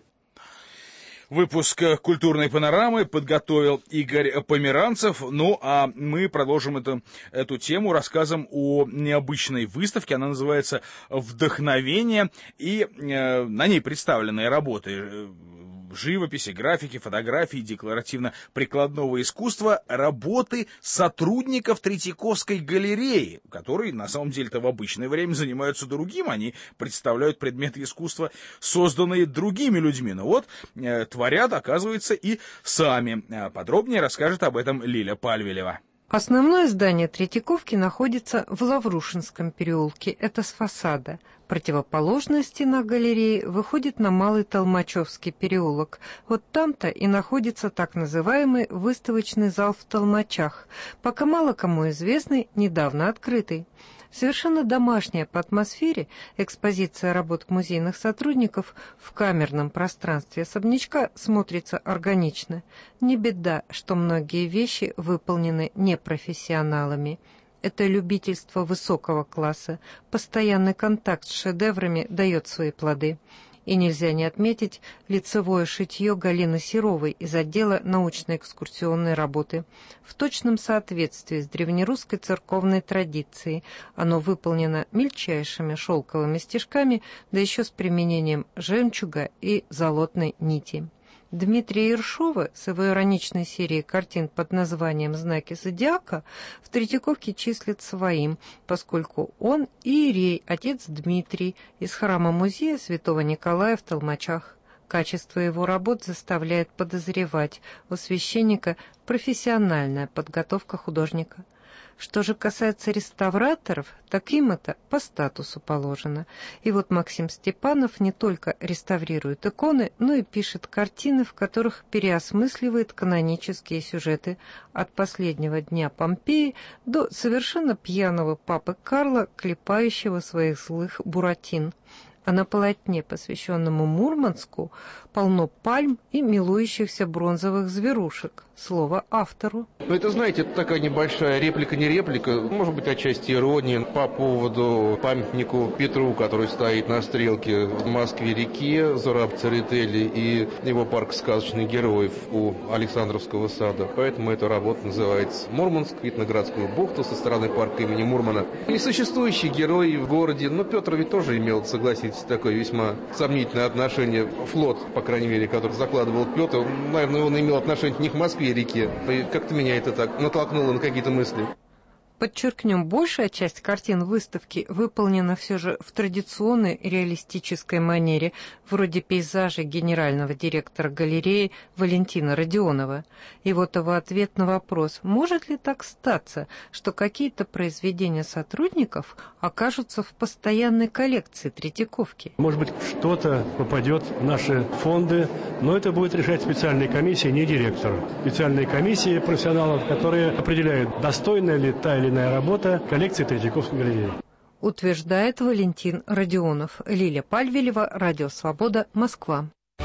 Выпуск «Культурной панорамы» подготовил Игорь Померанцев. Ну, а мы продолжим эту, эту тему рассказом о необычной выставке. Она называется «Вдохновение», и э, на ней представлены работы живописи, графики, фотографии, декларативно-прикладного искусства, работы сотрудников Третьяковской галереи, которые на самом деле-то в обычное время занимаются другим, они представляют предметы искусства, созданные другими людьми. Но вот э, творят, оказывается, и сами. Подробнее расскажет об этом Лиля Пальвелева. Основное здание Третьяковки находится в Лаврушинском переулке, это с фасада. Противоположная стена галереи выходит на Малый Толмачевский переулок. Вот там-то и находится так называемый выставочный зал в Толмачах, пока мало кому известный, недавно открытый. Совершенно домашняя по атмосфере экспозиция работ музейных сотрудников в камерном пространстве особнячка смотрится органично. Не беда, что многие вещи выполнены непрофессионалами. Это любительство высокого класса, постоянный контакт с шедеврами дает свои плоды. И нельзя не отметить лицевое шитье Галины Серовой из отдела научно-экскурсионной работы. В точном соответствии с древнерусской церковной традицией оно выполнено мельчайшими шелковыми стежками, да еще с применением жемчуга и золотной нити. Дмитрия Ершова с его ироничной серией картин под названием «Знаки зодиака» в Третьяковке числит своим, поскольку он иерей, отец Дмитрий, из храма-музея святого Николая в Толмачах. Качество его работ заставляет подозревать у священника профессиональная подготовка художника. Что же касается реставраторов, так им это по статусу положено. И вот Максим Степанов не только реставрирует иконы, но и пишет картины, в которых переосмысливает канонические сюжеты от последнего дня Помпеи до совершенно пьяного папы Карла, клепающего своих злых буратин. А на полотне, посвященному Мурманску, полно пальм и милующихся бронзовых зверушек. Слово автору. Ну, это, знаете, это такая небольшая реплика, не реплика, может быть, отчасти ирония по поводу памятнику Петру, который стоит на стрелке в Москве-реке, Зураб Церетели и его парк сказочных героев у Александровского сада. Поэтому эта работа называется «Мурманск», вид на городскую бухту со стороны парка имени Мурмана. Несуществующий герой в городе, но Петр ведь тоже имел, согласитесь, такое весьма сомнительное отношение. Флот, по крайней мере, который закладывал Петр, наверное, он имел отношение не к Москве, реке. И как-то меня это так натолкнуло на какие-то мысли. Подчеркнем, большая часть картин выставки выполнена все же в традиционной реалистической манере, вроде пейзажей генерального директора галереи Валентина Родионова. И вот его ответ на вопрос, может ли так статься, что какие-то произведения сотрудников окажутся в постоянной коллекции Третьяковки. Может быть, что-то попадет в наши фонды, но это будет решать специальная комиссия, не директор. Специальные комиссии профессионалов, которые определяют, достойна ли та или иная работа коллекции Третьяковской галереи. Утверждает Валентин Родионов. Лиля Пальвелева, Радио Свобода, Москва.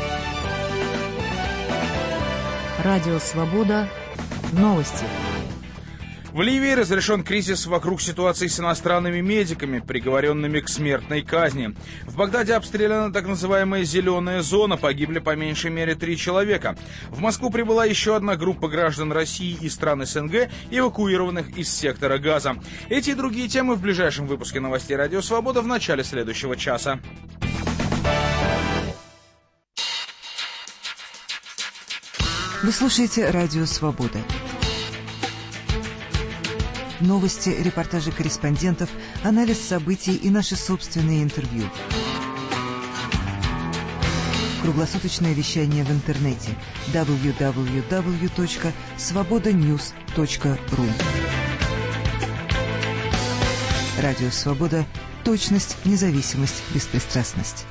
Радио Свобода. Новости. В Ливии разрешен кризис вокруг ситуации с иностранными медиками, приговоренными к смертной казни. В Багдаде обстреляна так называемая «зеленая зона», погибли по меньшей мере три человека. В Москву прибыла еще одна группа граждан России и стран СНГ, эвакуированных из сектора Газа. Эти и другие темы в ближайшем выпуске новостей «Радио Свобода» в начале следующего часа. Вы слушаете «Радио Свобода». Новости, репортажи корреспондентов, анализ событий и наши собственные интервью. Круглосуточное вещание в интернете дабл ю дабл ю дабл ю точка свобода ньюс точка ру. Радио Свобода. Точность, независимость, беспристрастность.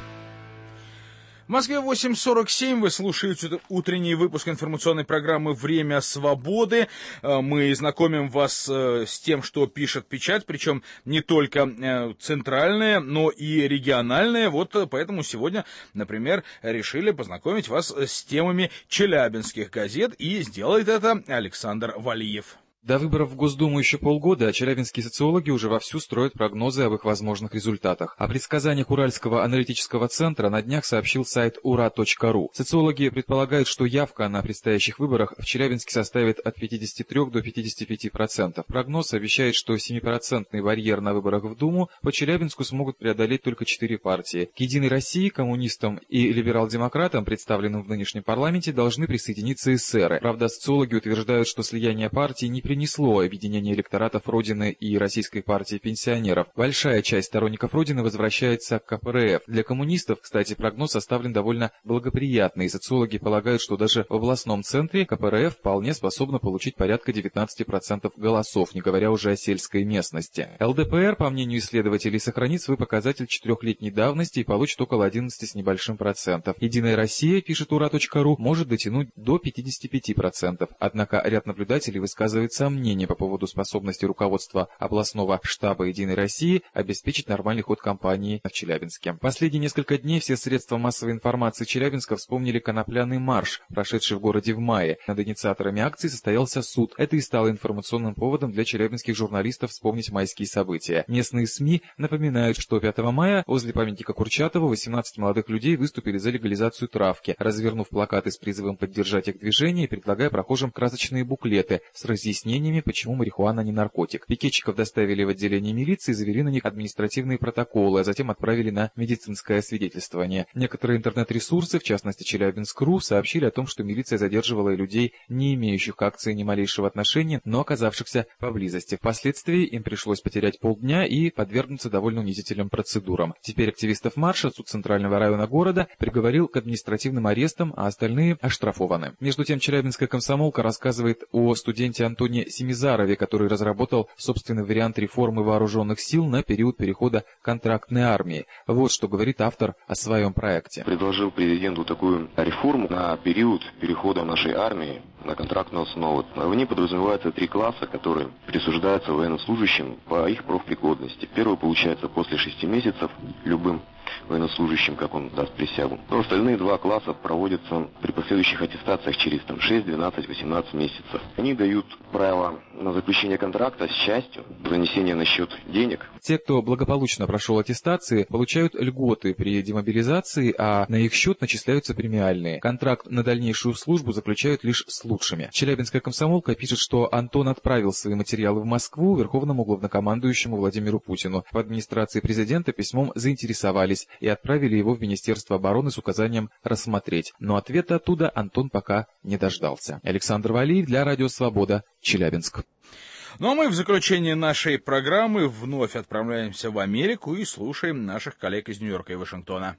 В Москве восемь сорок семь, вы слушаете утренний выпуск информационной программы «Время свободы». Мы знакомим вас с тем, что пишет печать, причем не только центральная, но и региональная. Вот поэтому сегодня, например, решили познакомить вас с темами челябинских газет, и сделает это Александр Валиев. До выборов в Госдуму еще полгода, а челябинские социологи уже вовсю строят прогнозы об их возможных результатах. О предсказаниях Уральского аналитического центра на днях сообщил сайт ура точка ру. Социологи предполагают, что явка на предстоящих выборах в Челябинске составит от пятидесяти трёх до пятидесяти пяти процентов. Прогноз обещает, что семипроцентный барьер на выборах в Думу по Челябинску смогут преодолеть только четыре партии. К «Единой России», коммунистам и либерал-демократам, представленным в нынешнем парламенте, должны присоединиться эсеры. Правда, социологи утверждают, что слияние партий не принесло объединение электоратов Родины и Российской партии пенсионеров. Большая часть сторонников Родины возвращается к ка пэ эр эф. Для коммунистов, кстати, прогноз составлен довольно благоприятный, и социологи полагают, что даже в областном центре ка пэ эр эф вполне способна получить порядка девятнадцати процентов голосов, не говоря уже о сельской местности. эл дэ пэ эр, по мнению исследователей, сохранит свой показатель четырехлетней давности и получит около одиннадцати с небольшим процентов. «Единая Россия», пишет ура точка ру, может дотянуть до пятидесяти пяти процентов. Однако ряд наблюдателей высказывает сомнения по поводу способности руководства областного штаба «Единой России» обеспечить нормальный ход кампании в Челябинске. Последние несколько дней все средства массовой информации Челябинска вспомнили конопляный марш, прошедший в городе в мае. Над инициаторами акции состоялся суд. Это и стало информационным поводом для челябинских журналистов вспомнить майские события. Местные СМИ напоминают, что пятого мая возле памятника Курчатову восемнадцать молодых людей выступили за легализацию травки, развернув плакаты с призывом поддержать их движение и предлагая прохожим красочные буклеты с разъяснением, почему марихуана не наркотик. Пикетчиков доставили в отделение милиции, завели на них административные протоколы, а затем отправили на медицинское освидетельствование. Некоторые интернет-ресурсы, в частности Челябинск точка ру, сообщили о том, что милиция задерживала людей, не имеющих к акции ни малейшего отношения, но оказавшихся поблизости. Впоследствии им пришлось потерять полдня и подвергнуться довольно унизительным процедурам. Теперь активистов марша суд Центрального района города приговорил к административным арестам, а остальные оштрафованы. Между тем, челябинская комсомолка рассказывает о студенте Антоне Семизарове, который разработал собственный вариант реформы вооруженных сил на период перехода контрактной армии. Вот что говорит автор о своем проекте. Предложил президенту такую реформу на период перехода нашей армии на контрактную основу. В ней подразумеваются три класса, которые присуждаются военнослужащим по их профпригодности. Первый получается после шести месяцев любым военнослужащим, как он даст присягу. Но остальные два класса проводятся при последующих аттестациях через там, шесть, двенадцать, восемнадцать месяцев. Они дают право на заключение контракта с частью, занесение на счет денег. Те, кто благополучно прошел аттестации, получают льготы при демобилизации, а на их счет начисляются премиальные. Контракт на дальнейшую службу заключают лишь с лучшими. Челябинская комсомолка пишет, что Антон отправил свои материалы в Москву верховному главнокомандующему Владимиру Путину. В администрации президента письмом заинтересовались и отправили его в Министерство обороны с указанием рассмотреть. Но ответа оттуда Антон пока не дождался. Александр Валиев для Радио Свобода, Челябинск. Ну а мы в заключение нашей программы вновь отправляемся в Америку и слушаем наших коллег из Нью-Йорка и Вашингтона.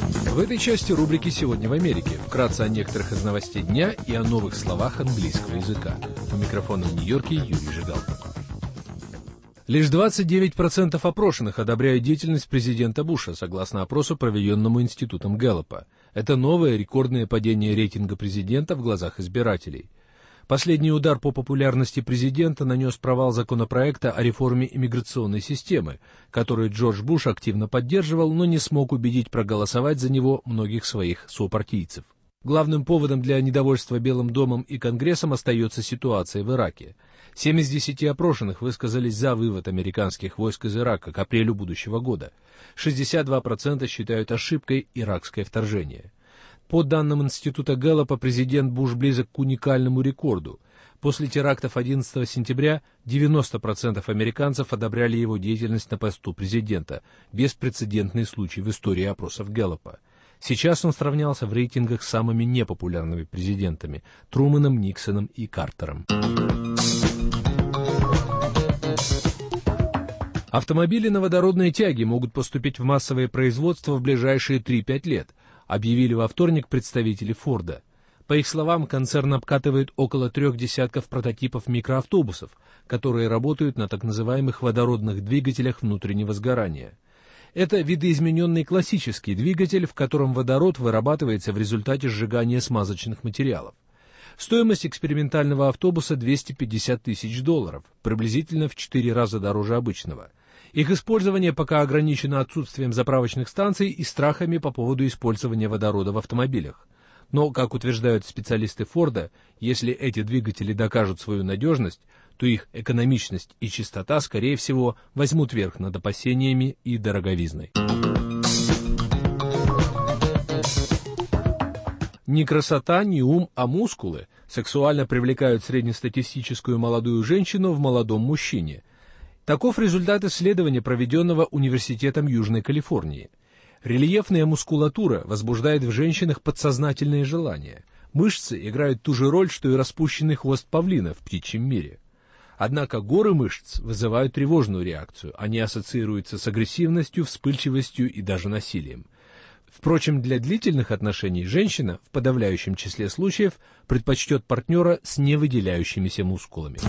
В этой части рубрики «Сегодня в Америке» вкратце о некоторых из новостей дня и о новых словах английского языка. У микрофона в Нью-Йорке Юрий Жигал. Лишь двадцать девять процентов опрошенных одобряют деятельность президента Буша, согласно опросу, проведенному Институтом Гэллопа. Это новое рекордное падение рейтинга президента в глазах избирателей. Последний удар по популярности президента нанес провал законопроекта о реформе иммиграционной системы, который Джордж Буш активно поддерживал, но не смог убедить проголосовать за него многих своих сопартийцев. Главным поводом для недовольства Белым домом и Конгрессом остается ситуация в Ираке. Семь из десяти опрошенных высказались за вывод американских войск из Ирака к апрелю будущего года. шестьдесят два процента считают ошибкой иракское вторжение. По данным Института Гэллопа, президент Буш близок к уникальному рекорду. После терактов одиннадцатого сентября девяносто процентов американцев одобряли его деятельность на посту президента. Беспрецедентный случай в истории опросов Гэллопа. Сейчас он сравнялся в рейтингах с самыми непопулярными президентами – Трумэном, Никсоном и Картером. Автомобили на водородной тяге могут поступить в массовое производство в ближайшие три-пять лет, объявили во вторник представители Форда. По их словам, концерн обкатывает около трех десятков прототипов микроавтобусов, которые работают на так называемых водородных двигателях внутреннего сгорания. Это видоизмененный классический двигатель, в котором водород вырабатывается в результате сжигания смазочных материалов. Стоимость экспериментального автобуса двести пятьдесят тысяч долларов, приблизительно в четыре раза дороже обычного. Их использование пока ограничено отсутствием заправочных станций и страхами по поводу использования водорода в автомобилях. Но, как утверждают специалисты Форда, если эти двигатели докажут свою надежность, то их экономичность и чистота, скорее всего, возьмут верх над опасениями и дороговизной. Ни красота, ни ум, а мускулы сексуально привлекают среднестатистическую молодую женщину в молодом мужчине. Таков результат исследования, проведенного Университетом Южной Калифорнии. Рельефная мускулатура возбуждает в женщинах подсознательные желания. Мышцы играют ту же роль, что и распущенный хвост павлина в птичьем мире. Однако горы мышц вызывают тревожную реакцию, они ассоциируются с агрессивностью, вспыльчивостью и даже насилием. Впрочем, для длительных отношений женщина, в подавляющем числе случаев, предпочтет партнера с невыделяющимися мускулами.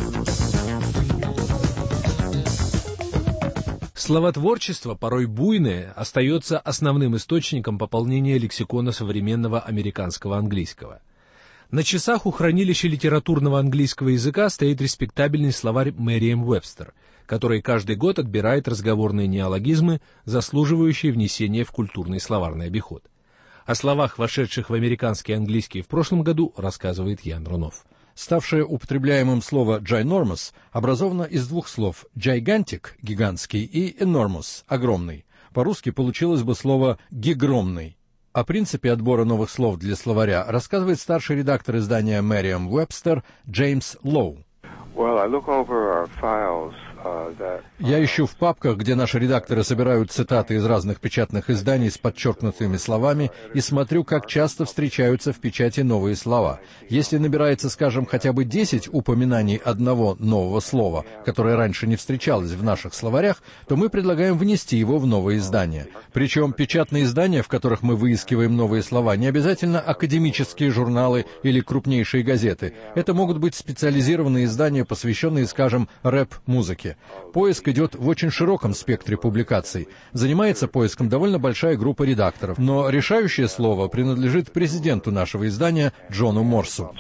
Словотворчество, порой буйное, остается основным источником пополнения лексикона современного американского английского. На часах у хранилища литературного английского языка стоит респектабельный словарь Merriam-Webster, который каждый год отбирает разговорные неологизмы, заслуживающие внесения в культурный словарный обиход. О словах, вошедших в американский английский в прошлом году, рассказывает Ян Рунов. Ставшее употребляемым слово «ginormous» образовано из двух слов «gigantic» — гигантский и «enormous» — огромный. По-русски получилось бы слово «гигромный». О принципе отбора новых слов для словаря рассказывает старший редактор издания Merriam-Webster Джеймс Лоу. Well, I look over our files, uh, that... Я ищу в папках, где наши редакторы собирают цитаты из разных печатных изданий с подчеркнутыми словами, и смотрю, как часто встречаются в печати новые слова. Если набирается, скажем, хотя бы десять упоминаний одного нового слова, которое раньше не встречалось в наших словарях, то мы предлагаем внести его в новое издание. Причем печатные издания, в которых мы выискиваем новые слова, не обязательно академические журналы или крупнейшие газеты. Это могут быть специализированные издания, посвященные, скажем, рэп-музыке. Поиск идет в очень широком спектре публикаций. Занимается поиском довольно большая группа редакторов, но решающее слово принадлежит президенту нашего издания Джону Морсу.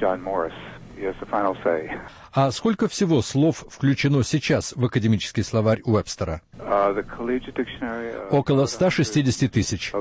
А сколько всего слов включено сейчас в академический словарь Уэбстера? Около ста шестидесяти тысяч.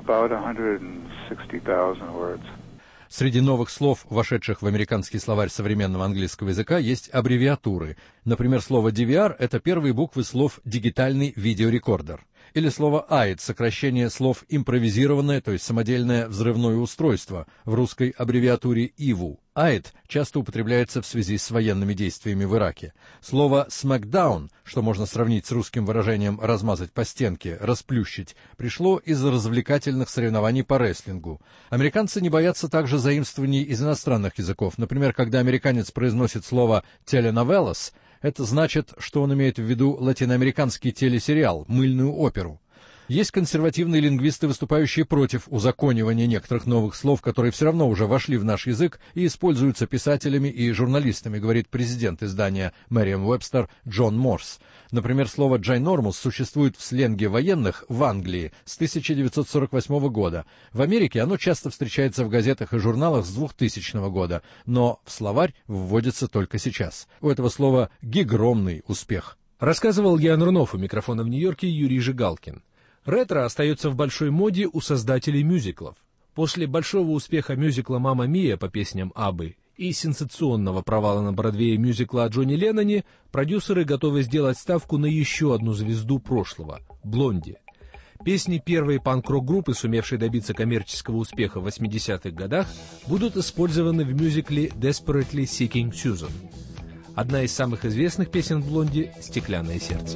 Среди новых слов, вошедших в американский словарь современного английского языка, есть аббревиатуры. Например, слово ди ви ар — это первые буквы слов «дигитальный видеорекордер». Или слово ай ай ди — сокращение слов «импровизированное», то есть самодельное взрывное устройство, в русской аббревиатуре ИВУ. ай ай ди часто употребляется в связи с военными действиями в Ираке. Слово «смэкдаун», что можно сравнить с русским выражением «размазать по стенке», «расплющить», пришло из развлекательных соревнований по рестлингу. Американцы не боятся также заимствований из иностранных языков. Например, когда американец произносит слово «телenovelas», это значит, что он имеет в виду латиноамериканский телесериал, мыльную оперу. Есть консервативные лингвисты, выступающие против узаконивания некоторых новых слов, которые все равно уже вошли в наш язык и используются писателями и журналистами, говорит президент издания Merriam-Webster Джон Морс. Например, слово «ginormous» существует в сленге военных в Англии с тысяча девятьсот сорок восьмого года. В Америке оно часто встречается в газетах и журналах с двухтысячного года, но в словарь вводится только сейчас. У этого слова гигромный успех. Рассказывал Ян Рунов, у микрофона в Нью-Йорке Юрий Жигалкин. Ретро остается в большой моде у создателей мюзиклов. После большого успеха мюзикла «Мамма Мия» по песням Аббы и сенсационного провала на Бродвее мюзикла о Джонни Ленноне, продюсеры готовы сделать ставку на еще одну звезду прошлого — Блонди. Песни первой панк-рок-группы, сумевшей добиться коммерческого успеха в восьмидесятых годах, будут использованы в мюзикле «Desperately Seeking Susan». Одна из самых известных песен Блонди — «Стеклянное сердце».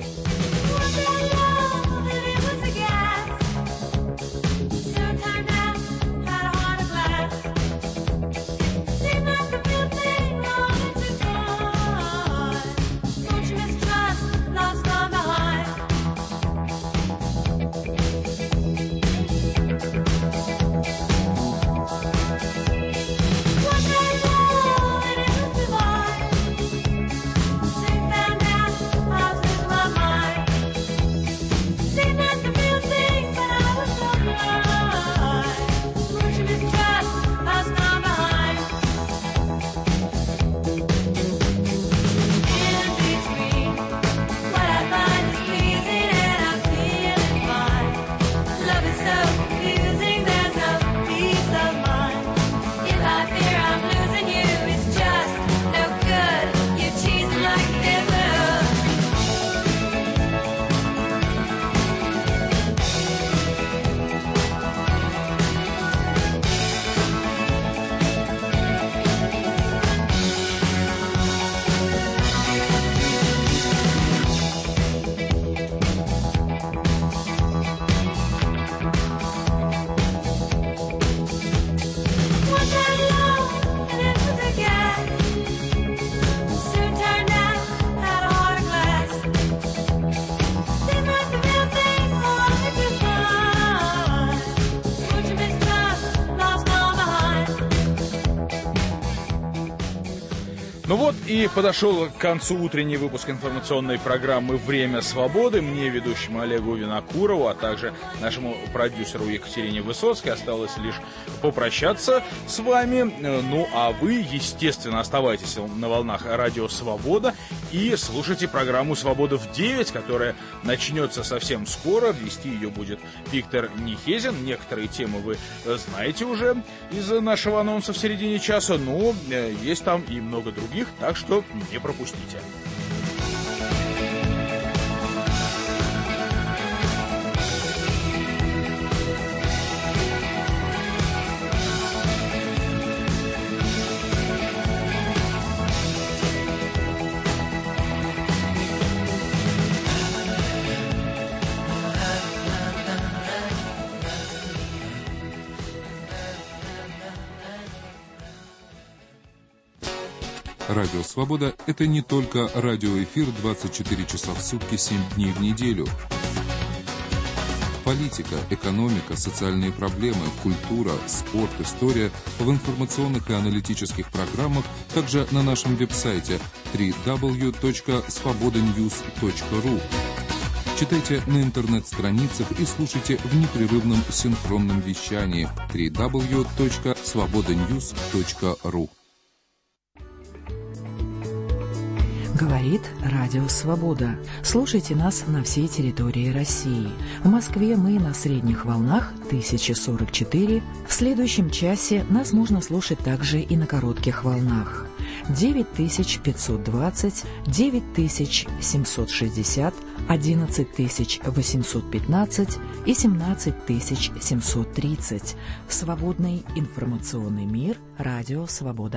Ну вот и подошел к концу утренний выпуск информационной программы «Время свободы». Мне, ведущему Олегу Винокурову, а также нашему продюсеру Екатерине Высоцкой осталось лишь попрощаться с вами. Ну а вы, естественно, оставайтесь на волнах радио «Свобода» и слушайте программу «Свобода в девять», которая начнется совсем скоро. Вести ее будет Виктор Нихезин. Некоторые темы вы знаете уже из нашего анонса в середине часа, но есть там и много других. Так что не пропустите. Радио «Свобода» — это не только радиоэфир двадцать четыре часа в сутки, семь дней в неделю. Политика, экономика, социальные проблемы, культура, спорт, история в информационных и аналитических программах, также на нашем веб-сайте дабл ю дабл ю дабл ю точка свобода ньюс точка ру. Читайте на интернет-страницах и слушайте в непрерывном синхронном вещании дабл ю дабл ю дабл ю точка свобода ньюс точка ру. Говорит Радио Свобода. Слушайте нас на всей территории России. В Москве мы на средних волнах тысяча сорок четыре. В следующем часе нас можно слушать также и на коротких волнах. девять тысяч пятьсот двадцать, девять тысяч семьсот шестьдесят, одиннадцать тысяч восемьсот пятнадцать и семнадцать тысяч семьсот тридцать. Свободный информационный мир. Радио Свобода.